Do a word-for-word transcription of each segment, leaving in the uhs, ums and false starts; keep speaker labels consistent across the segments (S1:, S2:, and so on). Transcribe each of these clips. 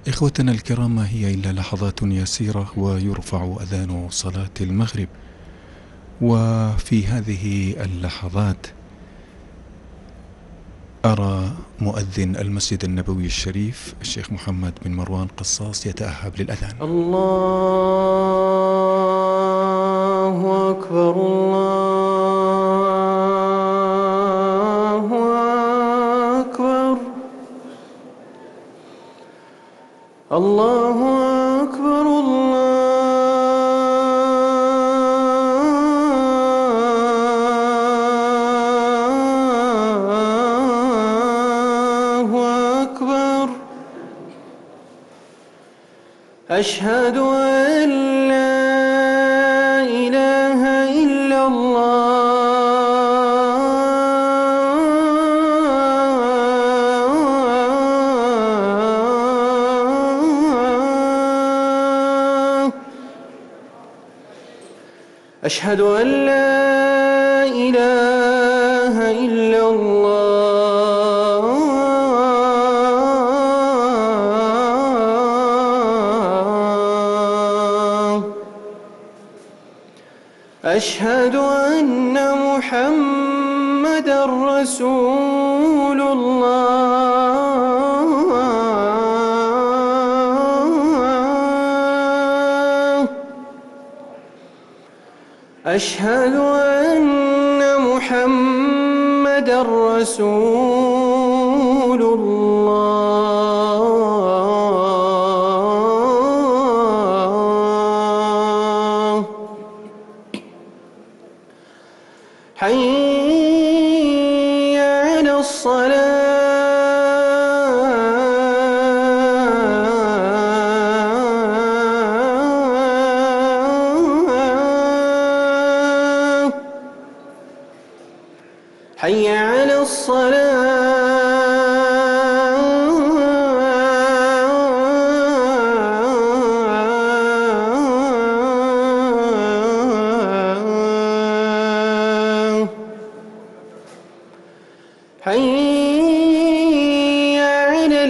S1: إخوتنا الكرام، ما هي إلا لحظات يسيرة ويرفع أذان صلاة المغرب. وفي هذه اللحظات أرى مؤذن المسجد النبوي الشريف الشيخ محمد بن مروان قصاص يتأهب للأذان.
S2: الله أكبر، الله أكبر، الله أكبر، الله أكبر. أشهد أن لا إله إلا الله. أشهد أن لا إله إلا الله. أشهد أن محمدًا رسول الله. أشهد أن محمدًا رسول الله. حي على الصلاة، حي على الصلاة، حي على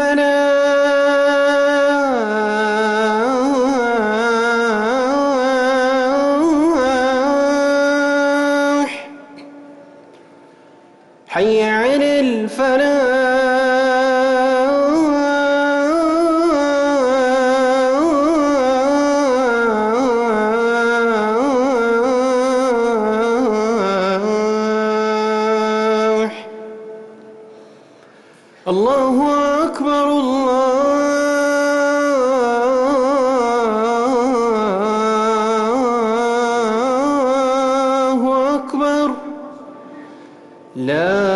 S2: الفلاح، حي على الفلاح. الله أكبر، الله أكبر. لا